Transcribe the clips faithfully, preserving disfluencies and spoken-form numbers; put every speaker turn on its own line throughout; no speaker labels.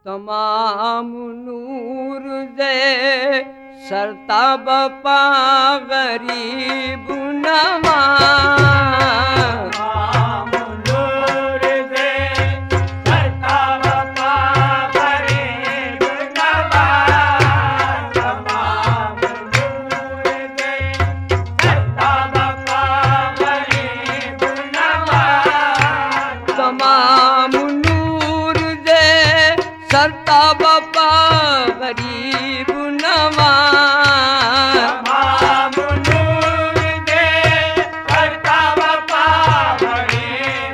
तमाम नूर दे सरता बपा गरीब नवाज।
तमाम नूर दे सरता बपा गरीब नवाज। तमाम नूर दे सरता बपा गरीब नवाज।
तमाम नूर दे सरता बपा गरीब नवाज।
तमाम नूर दे सरता बपा गरीब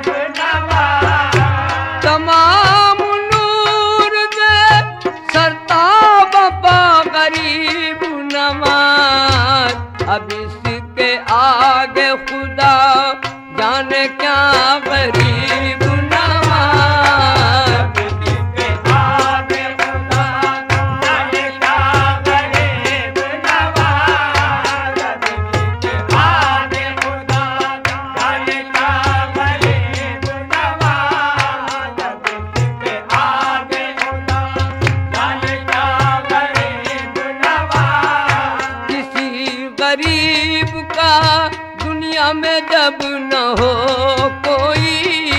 नवाज।
तमाम नूर दे सरता बपा गरीब नवाज। अब इसके आगे खुदा जाने क्या गरीब नवाज।
इसके आगे खुदा जाने क्या गरीब नवाज। इसके आगे खुदा जाने क्या गरीब नवाज। इसके आगे खुदा जाने क्या गरीब नवाज।
किसी गरीब का दुनिया में जब न हो कोई,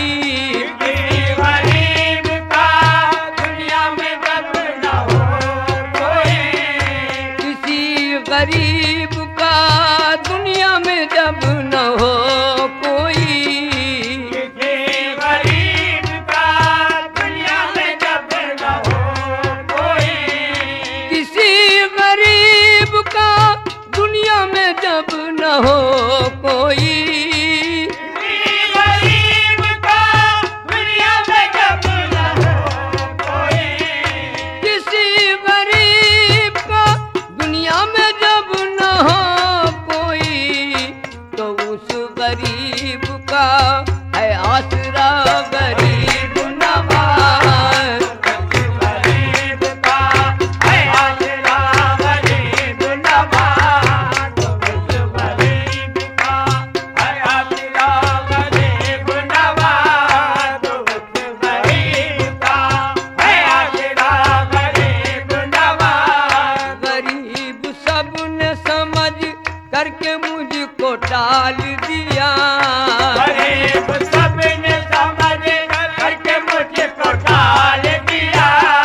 किसी गरीब का दुनिया में जब न हो कोई।
किसी गरीब का दुनिया में जब न हो कोई,
किसी गरीब का दुनिया में जब न हो कोई।
किसी गरीब का दुनिया में जब न हो कोई,
किसी गरीब का दुनिया में जब न हो कोई।
किसी गरीब का दुनिया में जब न हो कोई, तो उस गरीब का है आसरा गरीब नवाज।
गरीब का है आसरा गरीब नवाज। उस गरीब का है आसरा गरीब नवाज। उस गरीब का है आसरा गरीब नवाज।
गरीब सब ने समझ करके मुझको टाल दिया।
गरीब सबने समझ करके मुझको टाल दिया।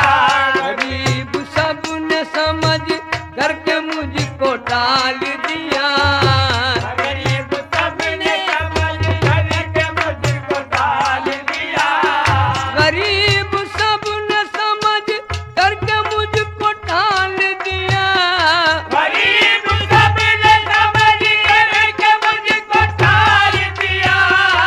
गरीब सब ने समझ करके मुझको टाल दिया।
गरीब सबने समझ करके मुझको टाल दिया।
गरीब सब ने समझ करके मुझको टाल दिया।
गरीब सबने समझ करके मुझको टाल दिया।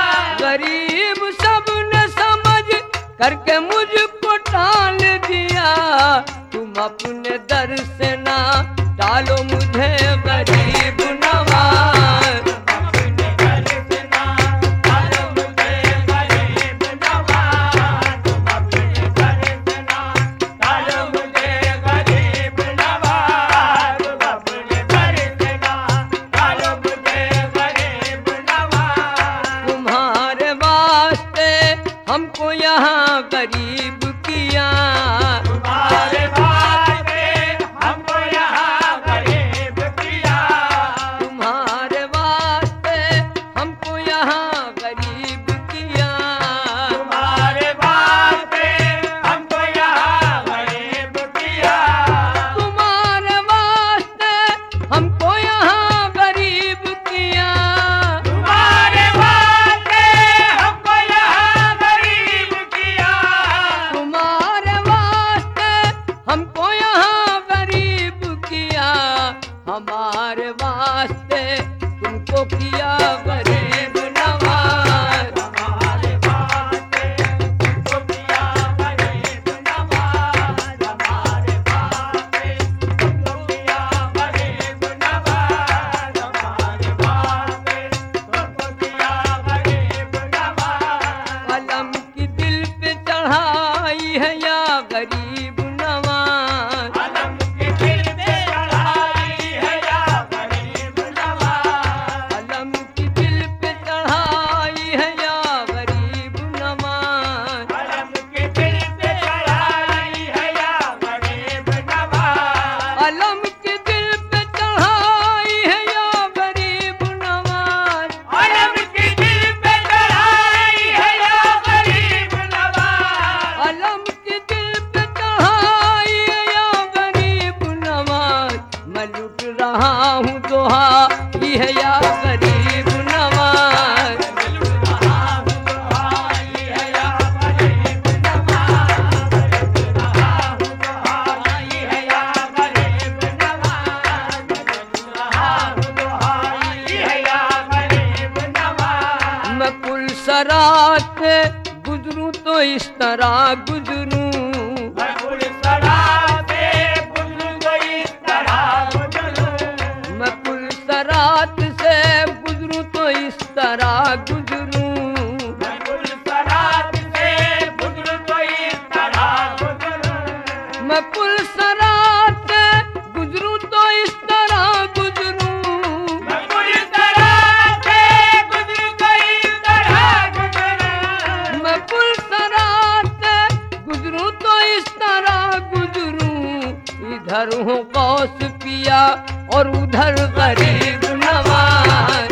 गरीब सब ने समझ करके मुझको टाल दिया। तुम अपने दर से ना डालो मुझे गरीब नवाज।
अपने घर से ना डालो मुझे गरीब नवाज। तुम अपने घर से ना डालो मुझे गरीब नवाज। तुम अपने घर से ना डालो मुझे गरीब नवाज।
तुम्हारे वास्ते हमको यहाँ गरीब किया।
तुम्हारे वास्ते हमको यहाँ गरीब किया।
तुम्हारे वास्ते हमको यहाँ गरीब किया।
तुम्हारे वास्ते हमको यहाँ गरीब किया।
तुम्हारे वास्ते हमको यहाँ गरीब किया।
तुम्हारे वास्ते हमको यहाँ गरीब किया।
तुम्हारे वास्ते हमको यहाँ गरीब किया। हमारे वास्ते तुमको किया गरीब नवाज।
हमारे वास्ते तुमको किया गरीब नवाज। हमारे वास्ते तुमको किया गरीब नवाज। हमारे वास्ते तुमको किया गरीब नवाज।
कलम की दिल पे चढ़ाई है या गरीब नवाज।
कलम के दिल पे चढ़ाई है या गरीब नवाज।
कलम की दिल पे चढ़ाई तरह गुजरूं
मैं पुलसरा से गुजरूं तो इस तरह गुजरूं
मैं पुलसरात से गुजरूं तो इस तरह गुजरूं
मैं पुलसरा से गुजरूं तो इस तरह गुजरूं
मैं पुलसरात से गुजरूं तो इस तरह गुजरूं
मैं पुलसरा से गुजरूं तो इस तरह गुजरूं
मैं पुलसरात से गुजरूं तो इस तरह गुजरूं इधर हूँ कौस पिया और उधर गरीब नवाज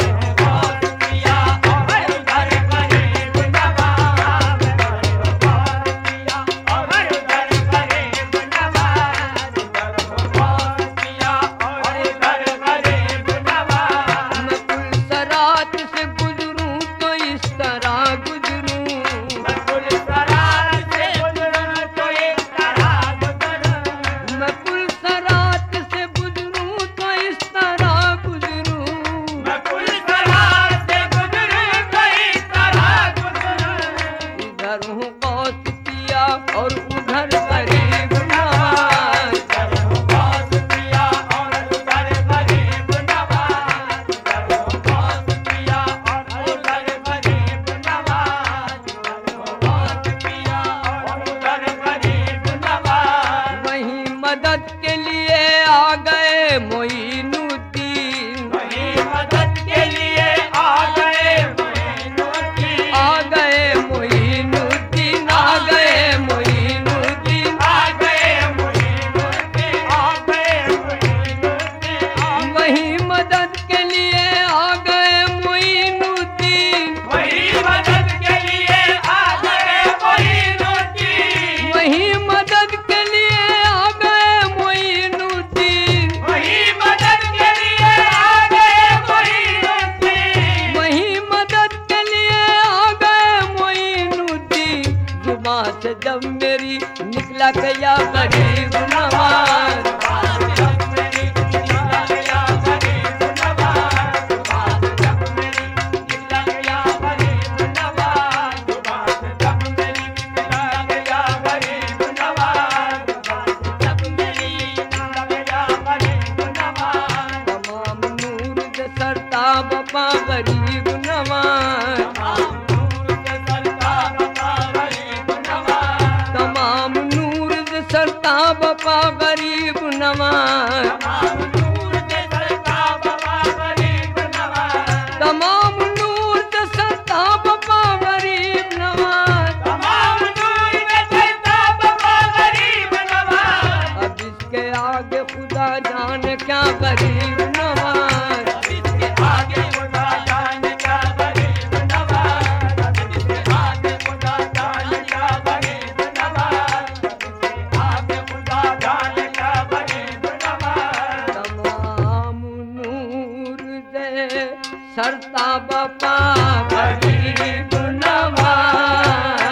मैं पुलसरात से गुजरूं तो इस तरह गुजरूं मैं पुलसरात से गुजरूं तो इस तरह गुजरूं मैं पुलसरात से गुजरूं तो इस तरह गुजरूं इधर हूँ कौस पिया और उधर गरीब नवाज वहीं मदद के लिए आ गए मोइनुद्दीन आ गए मोइनुद्दीन आ गए मोइनुद्दीन वहीं मदद के लिए आ गए मोइनुद्दीन वहीं मदद के लिए आ गए मोइनुद्दीन वहीं मदद के लिए आ गए मोइनुद्दीन जुबां से जब मेरी निकला गया गरीब नवाज तमाम नूर दे सरता बपा गरीब नवाज तमाम नूर दे सरता बपा गरीब नवाज तमाम नूर दे सरता बपा गरीब नवाज अब इसके आगे खुदा जाने क्या गरीब नवाज तमाम नूर दे सरता बपा गरीब नवाज